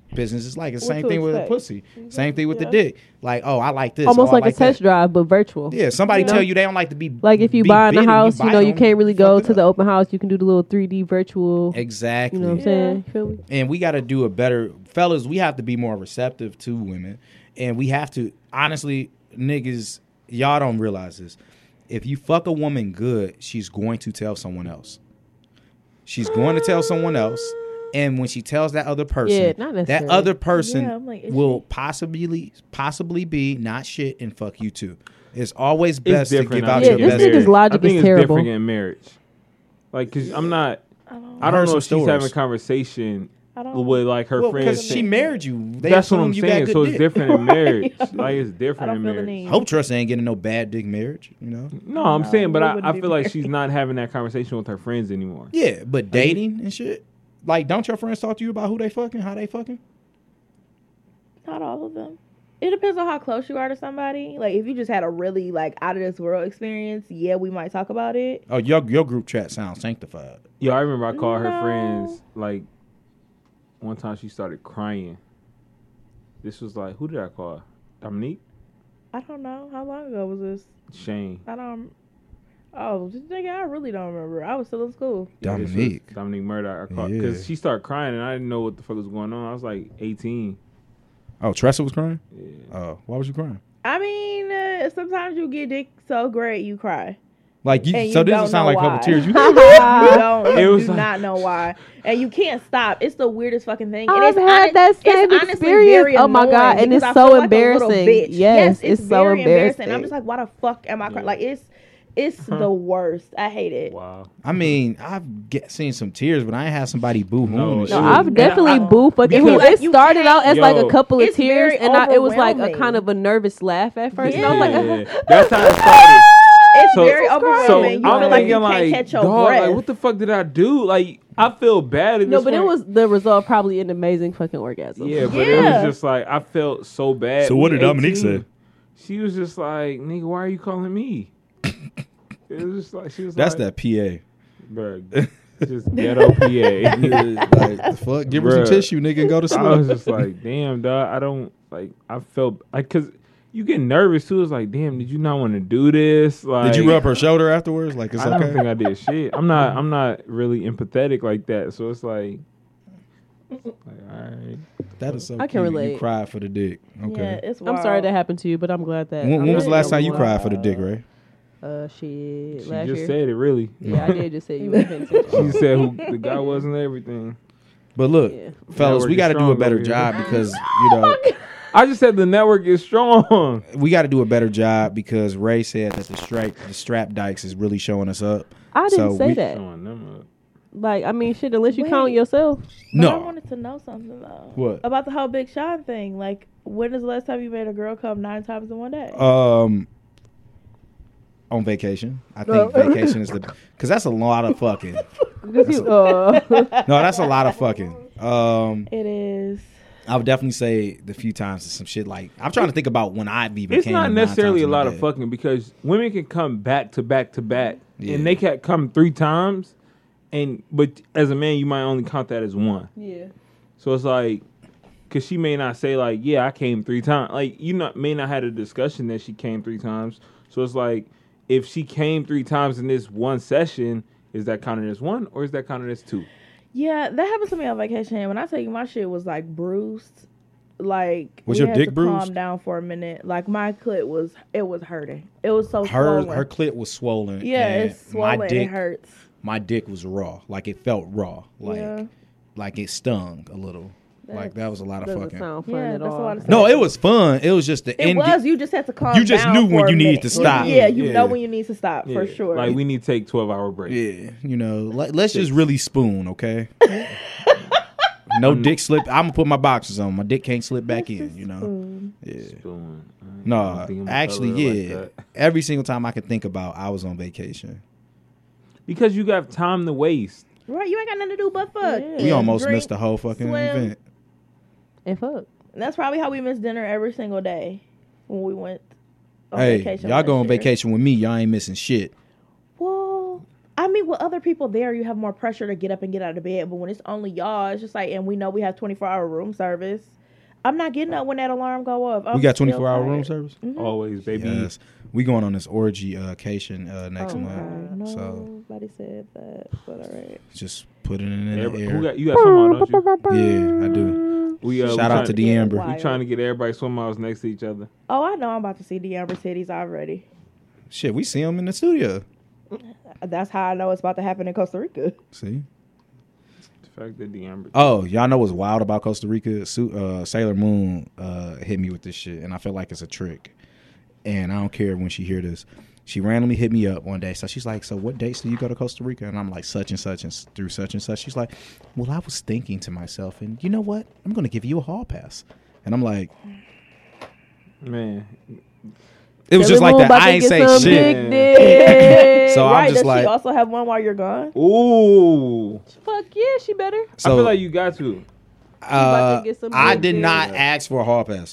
business is like. It's the What same to thing with a expect. pussy. Same thing with the Yeah. dick. Like, oh, I like this. Almost oh, like I a test that. drive, but virtual. Yeah, somebody You know? tell you they don't like to be Like if you be buying a bitten, house, you bite know, you them, can't really go fuck it to the up. open house. You can do the little 3D virtual. Exactly. You know what I'm Yeah. saying? You feel me? And we got to do a better, fellas. We have to be more receptive to women, and we have to honestly, niggas, y'all don't realize this. If you fuck a woman good, she's going to tell someone else. She's going to tell someone else, and when she tells that other person, Yeah, not that necessarily. other person Yeah, I'm like, is will she? possibly be not shit and fuck you too. It's always It's best to different. give I out Yeah, think, your this in best. nigga's marriage. logic I think is it's terrible. different in marriage. Like, cause I'm not. I don't. I heard don't know some if she's stories. having a conversation I don't. with like her Well, friends. because she saying- married you. They That's what assume I'm you got saying. good So it's dick. different in marriage. Right. Like it's I different don't in feel the marriage. need. Hope Trust ain't getting no bad dick marriage, you know? No, I'm No, saying, but we I wouldn't be feel like married. she's not having that conversation with her friends anymore. Yeah, but dating and shit. Like, don't your friends talk to you about who they fucking, how they fucking? Not all of them. It depends on how close you are to somebody. Like if you just had a really like out of this world experience, yeah, we might talk about it. Oh, your group chat sounds sanctified. Yo, I remember I called her No. friends like one time she started crying. This was like, who did I call? Dominique? I don't know. How long ago was this? Shane. I don't. Oh, just nigga, I really don't remember. I was still in school. Yeah, this was Dominique. Dominique Murdoch. I called Yeah. because she started crying and I didn't know what the fuck was going on. I was like 18. Oh, Tressa was crying? Yeah. Why was you crying? I mean, sometimes you get dick so great you cry. Like, you, And so you this don't will sound know like a couple why. tears. You You don't. It You was do like- not know why, and you can't stop. It's the weirdest fucking thing. And I've it's had that it's same honestly experience. very Oh my annoying God, and because it's I so feel like a little embarrassing. bitch. Yes, it's so very embarrassing. I'm embarrassing. just like, why the fuck am I crying? Yeah. Like it's the worst. I hate it. Wow. I mean, I've seen some tears, but I ain't had somebody boo-hooing No, and it shit. No, was- I've definitely I- boo fucking because- who. It You started out as like Yo, a couple of it's tears, very and it was like a overwhelming. kind of a nervous laugh at first. And I was like, Yeah. That's how it started. It's So- very So overwhelming. You I'm feel like you thinking can't catch your dog, breath. like what the fuck did I do? Like I feel bad at no, this but it point. was the result probably an amazing fucking orgasm. Yeah, but it Yeah. was just like I felt so bad. So what We did Dominique 18. say? She was just like, "Nigga, why are you calling me?" It was just like she was That's like, that PA. bro, just ghetto PA. Like, the fuck? Give her some Bruh. tissue, nigga, and go to I was sleep. just like, damn, dog. I don't like. I felt like because you get nervous too. It's like, damn, did you not want to do this? Like, Did you rub her shoulder afterwards? Like, it's I don't okay? think I did shit. I'm not really empathetic like that. So it's like all right. That is so I can cute. relate. You cried for the dick. Yeah, Okay. it's I'm wild. sorry that happened to you, but I'm glad that. When I'm was the not last time you one. cried for the dick, Ray? Shit, She last just year. said it really. Yeah, I did just say you. weren't paying attention. She said who the guy wasn't everything. But look, Yeah. fellas, Network we is got to do a strong better over here. job because, you know, I just said the network is strong. we got to do a better job because Ray said that the strap dykes is really showing us up. I didn't So say we- that. Showing them up. Like, I mean, shit. Unless you count Wait. yourself. But I No. wanted to know something though. What? About the whole Big Sean thing? Like, when is the last time you made a girl come 9 times in one day? On vacation. I think vacation is because that's a lot of fucking. Because you, No, that's a lot of fucking. It is. I would definitely say the few times is some shit like I'm trying to think about when I've even. It's came not 9 necessarily times a in lot day. of fucking because women can come back to back to back, Yeah. and they can come 3 times, but as a man you might only count that as one. yeah. So it's like, cause she may not say like, yeah, I came 3 times. Like may not had a discussion that she came 3 times. So it's like, if she came 3 times in this one session, is that counted as 1 or is that counted as 2? Yeah, that happened to me on vacation. And when I tell you my shit was like bruised, like Was we your had dick to bruised? calm down for a minute. Like my clit was hurting. It was so Her swollen. her clit was swollen. Yeah, and it's swollen. My and dick, it hurts. my dick was raw. Like it felt raw. Yeah. Like it stung a little. Like that was a lot of Doesn't fucking. sound fun Yeah, at that's a all. lot of No, it was fun. It was just the It end. was. You just had to calm. You just down knew when for a you needed minute. to stop. Yeah, you Yeah. know when you need to stop for Yeah. sure. Like we need to take 12-hour break. Yeah, you know, let's just really spoon, okay? No dick slip. I'm gonna put my boxes on. My dick can't slip back in. You know. Yeah. Spoon. I No, don't think I'm gonna actually, color it yeah. like that. Every single time I could think about, I was on vacation. Because you got time to waste. Right, you ain't got nothing to do but fuck. Yeah. We almost Drink, missed the whole fucking swim. event. And fuck. And that's probably how we missed dinner every single day when we went on Hey, vacation. y'all last go on year. vacation with me. Y'all ain't missing shit. Well, I mean, with other people there, you have more pressure to get up and get out of bed. But when it's only y'all, it's just like, and we know we have 24-hour room service. I'm not getting up when that alarm go off. We got 24-hour room service? Always, baby. Yes. We going on this orgy cation next month. No, So nobody said that, but all right. just put it in the air. You got swim out, don't you? Yeah, I do. Shout out to D'Amber. Why? We trying to get everybody swim outs next to each other. Oh, I know I'm about to see D'Amber titties already. Shit, we see them in the studio. That's how I know it's about to happen in Costa Rica. See? The fact that D'Amber. Oh, y'all know what's wild about Costa Rica? Sailor Moon hit me with this shit, and I feel like it's a trick. And I don't care when she hear this. She randomly hit me up one day. So she's like, so what dates do you go to Costa Rica? And I'm like, such and such and through such and such. She's like, well, I was thinking to myself, and you know what? I'm going to give you a hall pass. And I'm like, Man. it was just like that. I ain't say shit. So right, I'm just does like, she also have one while you're gone? Ooh. Fuck yeah, she better. so I feel like you got to. about to get some I big did dick. not ask for a hall pass.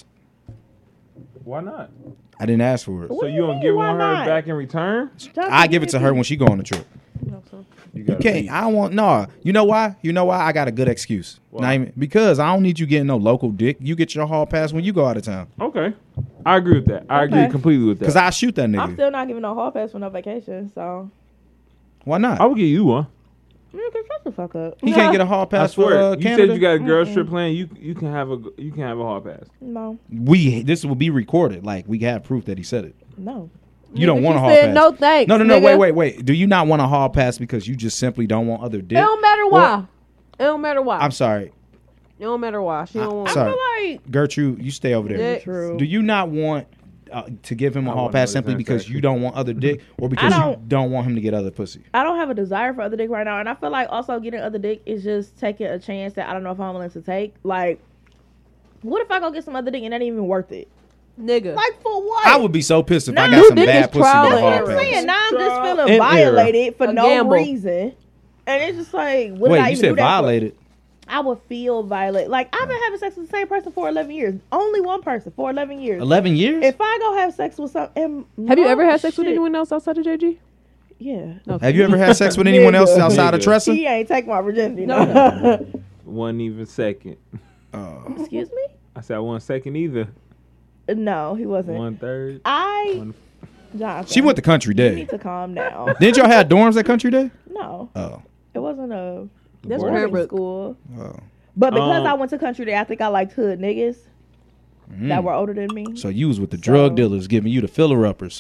Why not? I didn't ask for it. What So do you don't mean, give why one her not? back in return? I give it to her when she go on the trip. No, so. You You gotta can't. leave. I don't want. No. You know why? You know why? I got a good excuse. Why? Not even, because I don't need you getting no local dick. You get your hall pass when you go out of town. Okay. I agree with that. I agree Okay. completely with that. Because I shoot that I'm nigga. still not giving no hall pass for no vacation, so. Why not? I would give you one. Nigga, shut the fuck up. He can't get a hall I pass swear. for You Canada. said you got a girls trip plan. You can have a hall pass. No, This will be recorded. Like we have proof that he said it. no. You don't Nigga, want a she hall said pass. no thanks. No. nigga. Wait. Do you not want a hall pass because you just simply don't want other It dick? don't matter why. It don't matter why. I'm sorry, It don't matter why. She don't want. sorry. I feel like Gertrude. You stay over there. Next. true. Do you not want to give him a I hall wanna pass know simply this because answer. you don't want other dick, or because I you don't want him to get other pussy? I don't have a desire for other dick right now, and I feel like also getting other dick is just taking a chance that I don't know if I'm willing to take. Like, what if I go get some other dick and that ain't even worth it? Nigga. Like for what? I would be so pissed if Nah, I you got some dick bad is pussy with trial a and hall error. I'm saying pass. now I'm just Trial feeling and error. violated for A no gamble. reason, and it's just like, what did I Wait, you even said do that for? violated? I would feel violated. Like I've been having sex with the same person for 11 years. Only one person for 11 years. 11 years? If I go have sex with some, Have you ever had sex with anyone else outside of JG? Yeah. No. Have you ever had sex with anyone else Nigga. outside of Nigga. Tressa? He ain't take my virginity. No. No. One even second. Excuse me? I said 1 second either. No, he wasn't. 1/3. I, One- Jonathan, She went to Country you need Day. to calm down. Didn't y'all have dorms at Country Day? No, Oh. it wasn't a That's Boy. boarding Pembroke. school. Oh. But because Um, I went to Country Day, I think I liked hood niggas that were older than me. So you was with the drug dealers giving you the filler-uppers.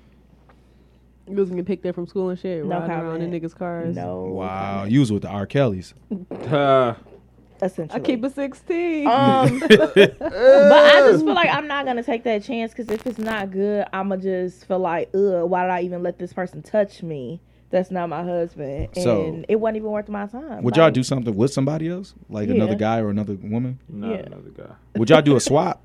You was gonna get picked up from school and shit, No riding around in comment. niggas' cars. No. Wow. comment. You was with the R. Kellys. Essentially. I keep a 16. But I just feel like I'm not gonna take that chance because if it's not good, I'ma just feel like, why did I even let this person touch me? That's not my husband, and So- it wasn't even worth my time. Would y'all do something with somebody else? Like Yeah. another guy or another woman? Not Yeah. another guy. Would y'all do a swap?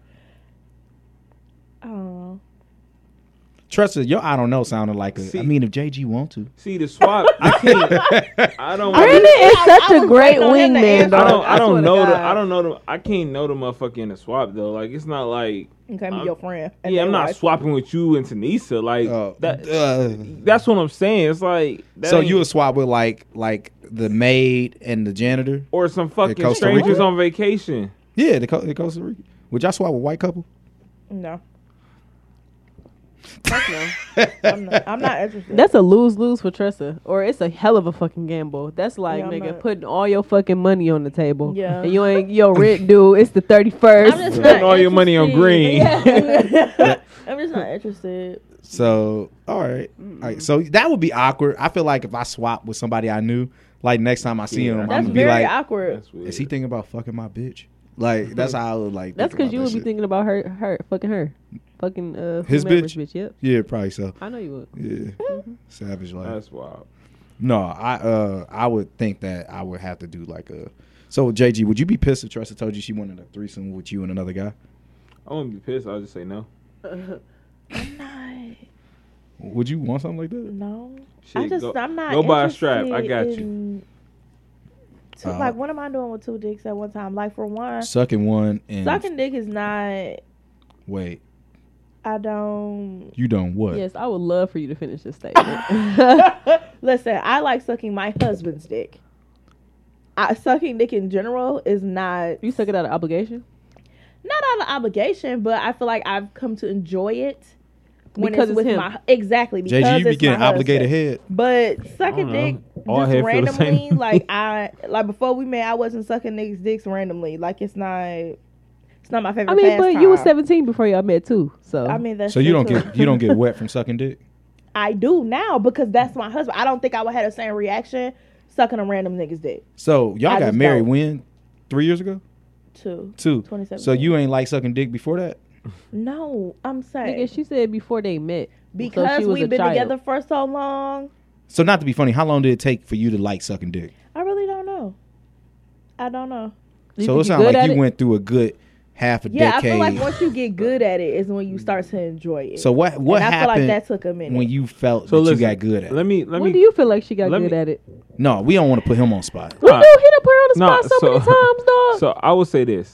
I don't know. Tressa, your I don't know sounded like a. See- I mean, if JG want to. See the swap. I can't. I don't. Brandon is such I a was great waiting on him to wingman, answer. dog. I don't swear to know the. God. I don't know the. I can't know the motherfucker in the swap though. Like it's not like. Okay, be I'm- your friend. and Yeah, then I'm not wife. swapping with you and Tanisa. Like Oh, that. That's what I'm saying. It's like. That So ain't- you would swap with like the maid and the janitor? or some fucking Costa strangers Rica? on vacation. Yeah, the Costa Rica. Would y'all swap with white couple? No, Fuck no. I'm not interested. That's a lose-lose for Tressa, or it's a hell of a fucking gamble. That's like, Yeah, I'm nigga, not- putting all your fucking money on the table. Yeah. And you ain't your rent due. It's the 31st. I'm just Spend not all your money on interested. green. I'm just not interested. So all right. So that would be awkward. I feel like if I swap with somebody I knew, like next time I see Yeah. him, I'm That's gonna be very like, awkward. That's weird. "Is he thinking about fucking my bitch?" Like that's how I would like. That's think because you about would be that shit. thinking about her, fucking her. Fucking His whomever's bitch? Yep. Yeah, probably so. I know you would. Yeah, savage life. That's wild. No, I would think that I would have to do like a. So JG, would you be pissed if Tressa told you she wanted a threesome with you and another guy? I wouldn't be pissed. I'll just say no. I'm not. Would you want something like that? No. Shit, I'm not. go buy a strap. I got you. you. Uh, Like, what am I doing with two dicks at one time? Like, for one, Sucking one and sucking dick is not. wait, I don't. you don't what? Yes, I would love for you to finish this statement. Listen, I like sucking my husband's dick. Sucking dick in general is not You suck it out of obligation not out of obligation, but I feel like I've come to enjoy it when because it's with him. my exactly because JG, you be it's getting my obligated husband. head. But sucking I dick don't know. All just head feel the same. randomly, like before we met, I wasn't sucking niggas' dicks randomly. Like it's not my favorite. I mean, but pastime. you was 17 before y'all met too, so I mean, that's So you true, don't too. get you don't get wet from sucking dick. I do now because that's my husband. I don't think I would have the same reaction sucking a random nigga's dick. So y'all I got just married don't. when? 3 years ago? Two. 2017. So you ain't like sucking dick before that? No, I'm saying nigga, she said before they met so because she was a we've been child. together for so long. So not to be funny, how long did it take for you to like sucking dick? I really don't know. I don't know. You So think it you sounds good like at you it? went through a good half a Yeah, decade. I feel like once you get good at it is when you start to enjoy it. So what and I feel like happened that took a minute. when you felt So that listen, you got good at it? Let me. When do you feel like she got let good me- at it? No, we don't want to put him on spot. We Nah. do hit up her on the Nah, spot so many times, dog. So I will say this.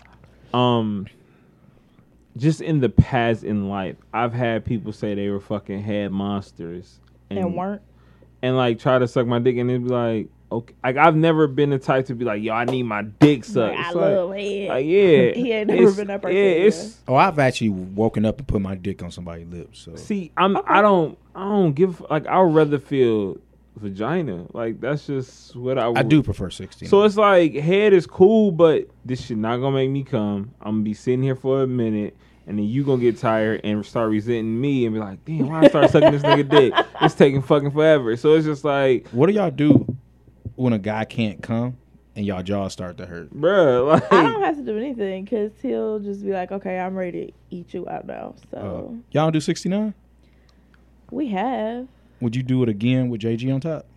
Just in the past in life, I've had people say they were fucking head monsters and weren't. and like try to suck my dick and it'd be like, okay, like I've never been the type to be like, yo, I need my dick sucked. Like, I It's love head. like, yeah, He ain't never it's- been that person Yeah, either. it's Oh, I've actually woken up and put my dick on somebody's lips. So see, I don't give like I would rather feel vagina. Like that's just what I would. I do prefer 16. So it's like head is cool, but this shit not gonna make me come. I'm gonna be sitting here for a minute, and then you gonna get tired and start resenting me and be like, damn, why I start sucking this nigga dick? It's taking fucking forever. So it's just like, what do y'all do when a guy can't come and y'all jaws start to hurt? bruh, like I don't have to do anything because he'll just be like, okay, I'm ready to eat you out now. So Y'all don't do 69? we have. Would you do it again with JG on top?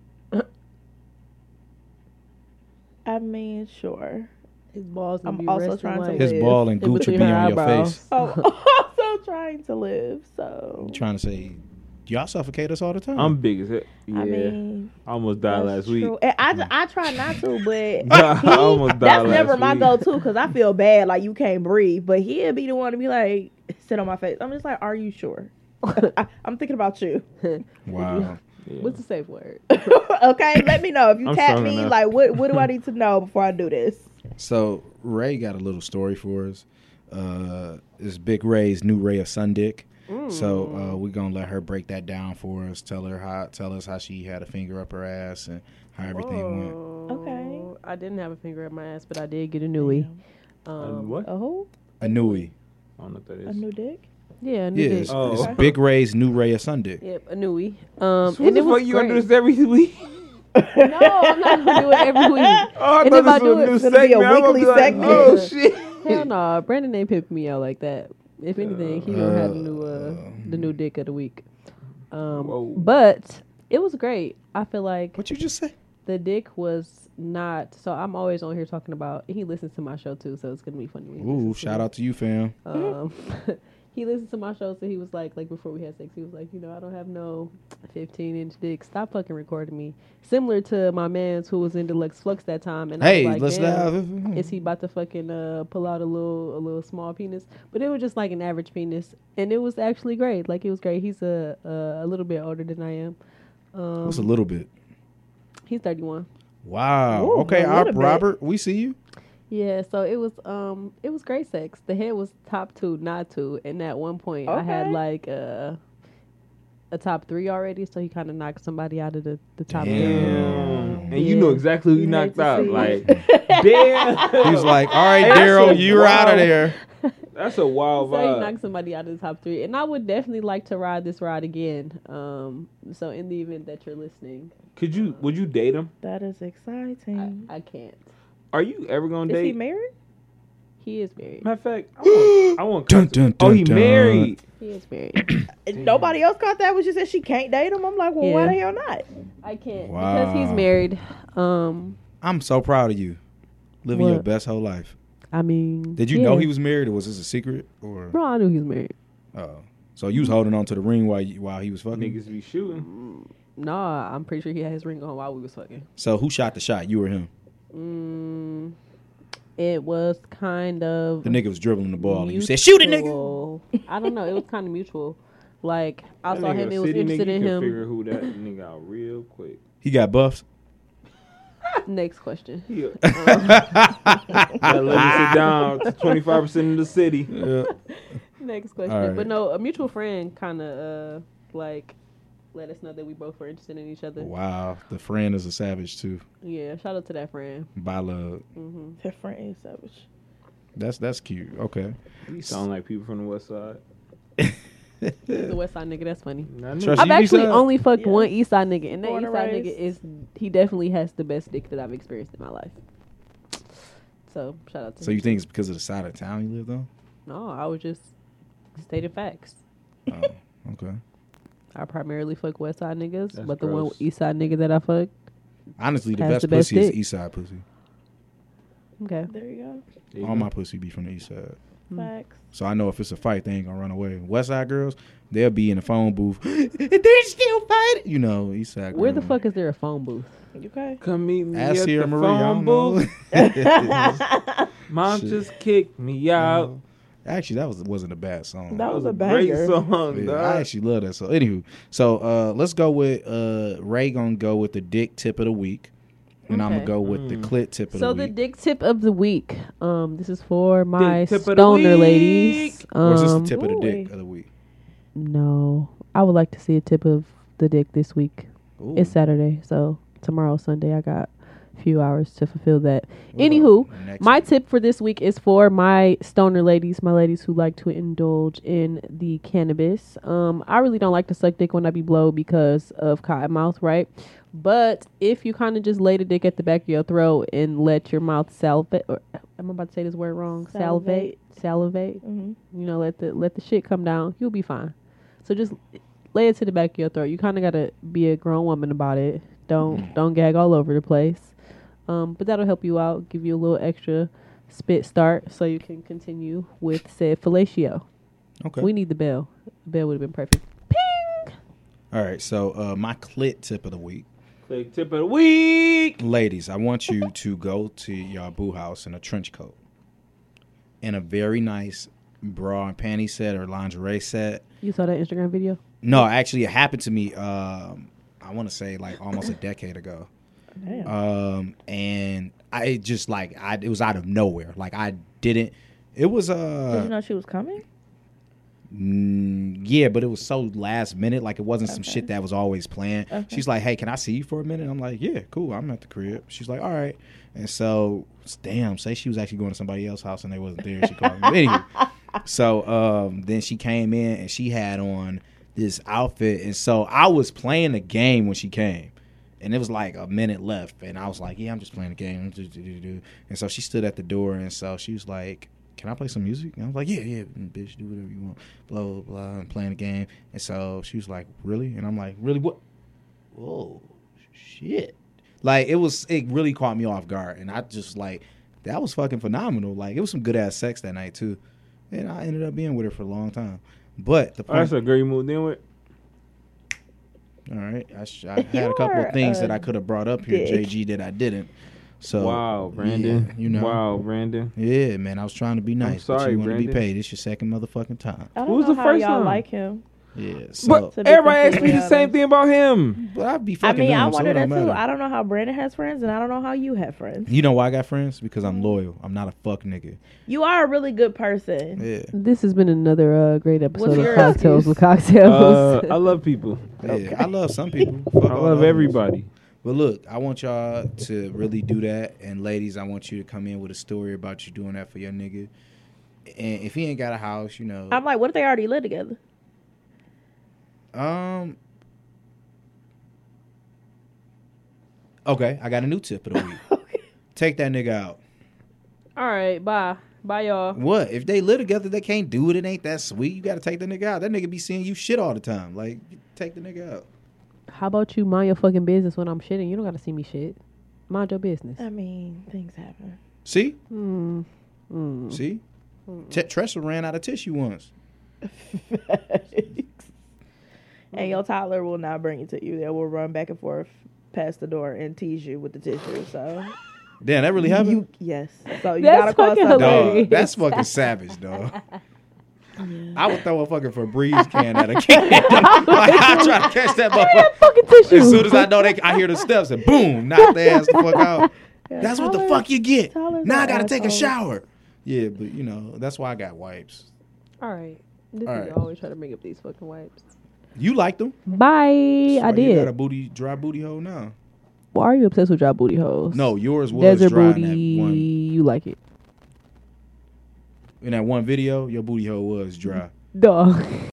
I mean, sure. His balls gonna I'm be also resting trying to like His live ball and in Gucci between be her on your eyebrows. face. I'm also trying to live. So Trying to say, y'all suffocate us all the time. I'm big as hell. Yeah, I mean, I almost died that's last week. true. And I try not to, but I almost died that's last never my week. go-to because I feel bad, like you can't breathe. But he'll be the one to be like, sit on my face. I'm just like, are you sure? I'm thinking about you. Wow. Yeah. What's the safe word? Okay, let me know if you I'm tap strong me. enough. Like, what do I need to know before I do this? So Ray got a little story for us. It's Big Ray's new Ray of Sun Dick. So we're gonna let her break that down for us. Tell us how she had a finger up her ass and how everything went. Okay. I didn't have a finger up my ass, but I did get a newie. And what? Oh, A newie. I don't know what that a is. new dick. Yeah, a new Yeah, dick. it's, Oh. it's Big Ray's new Ray of Sun Dick. Yep, a newie. So what And the it was fuck you gonna do great. this every week? No, I'm not gonna do it every week. Oh, I And thought if I this do was a it, new it's gonna be a segment. I'm gonna weekly like, segment. Oh shit. Hell no, Brandon ain't pimping me out like that. If anything, he gonna have the new dick of the week. Whoa. But it was great. I feel like What you just say? the dick was not. So I'm always on here talking about. He listens to my show too, so it's gonna be funny. When he Ooh, listens to shout it. out to you, fam. He listened to my show, so he was like before we had sex, he was like, I don't have no 15-inch dick. Stop fucking recording me. Similar to my man's who was in Deluxe Flux that time, and Hey, I was like, let's damn, is he about to fucking pull out a little small penis? But it was just like an average penis, and it was actually great. Like it was great. He's a little bit older than I am. What's a little bit? He's 31. Wow. Ooh, Okay, a little bit. Robert, we see you. Yeah, so it was great sex. The head was top 2, not 2, and at one point I had Okay. like a top 3 already. So he kind of knocked somebody out of the top 3. Damn. And you know exactly who you You knocked hate to out. see Like, it. damn. He's like, all right, That's Daryl, a you're out of wild- there. That's a wild So he vibe. knocked somebody out of the top 3, and I would definitely like to ride this ride again. So in the event that you're listening, Would you date him? That is exciting. I can't. Are you ever gonna Is date? he married? He is married. Matter of fact, I want Dun, dun, oh, he dun, dun. married. He is married. Nobody else caught that when she said she can't date him. I'm like, well, why Yeah. the hell not? I can't Wow. because he's married. I'm so proud of you. Living your What? best whole life. I mean, Did you yeah. know he was married, or was this a secret? Or Bro, I knew he was married. so you was holding on to the ring while he was fucking. Niggas be shooting. Nah, I'm pretty sure he had his ring on while we was fucking. So who shot the shot? You or him? It was kind of The nigga was dribbling the ball, and you said, "Shoot it, nigga." mutual. I don't know. It was kind of mutual. Like I That saw nigga him, a it was city interested nigga, in you can him. figure who that nigga out real quick. He got buffs. Next question. Yeah. Gotta let me sit down to 25% of the city. Yeah. Next question. All right. But no, a mutual friend kind of like let us know that we both were interested in each other. Wow, the friend is a savage too. Yeah, shout out to that friend. By love. Hmm Different is savage. That's cute. Okay. You sound like people from the west side. The West Side nigga, that's funny. Not Trust I've you, actually East Side? only fucked Yes. one East Side nigga, and that Born East and Side raised. nigga he definitely has the best dick that I've experienced in my life. So shout out to So him. you think it's because of the side of town you live on? No, I was just stated facts. Oh, okay. I primarily fuck West Side niggas, That's but the one gross. East Side nigga that I fuck, Honestly, the Has best the best pussy is dick. East Side pussy. okay. There you go. There you All go. my pussy be from the East Side. Facts. So I know if it's a fight, they ain't gonna run away. West Side girls, they'll be in the phone booth. They're still fighting. You know, East Side. Where the girl. fuck is there a phone booth? Okay. Come meet me Ask at Sierra the Marie. I phone don't booth. know. Mom Shit. just kicked me out. Actually, that wasn't a bad song. That was a great banger. song, Yeah, dog. I actually love that song. Anywho, so let's go with Ray gonna go with the dick tip of the week, and I'm gonna Okay. go with the clit tip of So the the week. dick tip of the week. This is for my Dick tip of the stoner week. ladies. Or is this the tip of the ooh, dick wait. of the week? No, I would like to see a tip of the dick this week. Ooh. It's Saturday, so tomorrow Sunday I got a few hours to fulfill that. What Anywho, about next my week? tip for this week is for my stoner ladies, my ladies who like to indulge in the cannabis. I really don't like to suck dick when I be blow because of cotton mouth, right? But if you kind of just lay the dick at the back of your throat and let your mouth salivate, or am I about to say this word wrong? Salivate. Mm-hmm. You know, let the shit come down. You'll be fine. So just lay it to the back of your throat. You kind of gotta be a grown woman about it. Don't gag all over the place. But that'll help you out, give you a little extra spit start so you can continue with said fellatio. Okay. We need the bell. The bell would have been perfect. All right. So my clit tip of the week. Click tip of the week. Ladies, I want you to go to your boo house in a trench coat, in a very nice bra and panty set or lingerie set. You saw that Instagram video? No, actually, it happened to me. I want to say like almost a decade ago. Damn. And I just like it was out of nowhere. Like I didn't. It was Did you know she was coming? yeah, but it was so last minute. Like it wasn't some Okay. shit that was always planned. Okay. She's like, "Hey, can I see you for a minute?" I'm like, "Yeah, cool. I'm at the crib." She's like, "All right." And so, damn, say she was actually going to somebody else's house and they wasn't there. She called me. But anyway, so then she came in and she had on this outfit, and so I was playing the game when she came. And it was like a minute left, and I was like, "Yeah, I'm just playing the game." And so she stood at the door, and so she was like, "Can I play some music?" And I was like, "Yeah, bitch, do whatever you want." Blah blah blah, and playing the game. And so she was like, "Really?" And I'm like, "Really? What? Whoa, shit!" Like it really caught me off guard, and I just like that was fucking phenomenal. Like it was some good ass sex that night too, and I ended up being with her for a long time. But the Oh, point, that's a great move. Then with all right, I had a couple of things that I could have brought up here, dick. JG, that I didn't. So wow, Brandon. yeah, you know, Wow, Brandon. yeah, man, I was trying to be nice, but sorry, you want to be Brandon. paid. It's your second motherfucking time. I don't Who's know the how first y'all one? like him. Yeah, so But To be everybody asked me completely the same honest. thing about him. but I'd be I fucking mean, I him, so wonder it that don't too. matter. I don't know how Brandon has friends, and I don't know how you have friends. You know why I got friends? Because I'm loyal. I'm not a fuck nigga. You are a really good person. Yeah, This has been another great episode What's of your Cocktails excuse? with Cocktails. I love people. yeah. I love some people. Fuck I all love the others. everybody. But look, I want y'all to really do that. And ladies, I want you to come in with a story about you doing that for your nigga. And if he ain't got a house, you know. I'm like, what if they already live together? Okay, I got a new tip of the week. Take that nigga out. All right, bye. Bye, y'all. What? If they live together, they can't do it. It ain't that sweet. You got to take the nigga out. That nigga be seeing you shit all the time. Like, take the nigga out. How about you mind your fucking business when I'm shitting? You don't got to see me shit. Mind your business. I mean, things happen. See? Mm. Mm. See? Tressa ran out of tissue once. And your toddler will not bring it to you. They will run back and forth past the door and tease you with the tissue. So Damn, that really happened? yes. So you That's gotta call fucking somebody. hilarious. Dog, that's fucking savage, dog. I would throw a fucking Febreze can at a can. Like, I try to catch that motherfucker. Fucking tissue. As soon as I know I hear the steps and boom, knock their ass the fuck out. That's what the Tyler- fuck you get. Tyler's Now I an gotta take a asshole. shower. Yeah, but you know, that's why I got wipes. All right. This All is right. always try to bring up these fucking wipes. You like them? Bye. So I You got a did. dry booty hole now. Why are you obsessed with dry booty holes? No, yours was Desert dry booty. You like it? in that one video. Your booty hole was dry. Duh.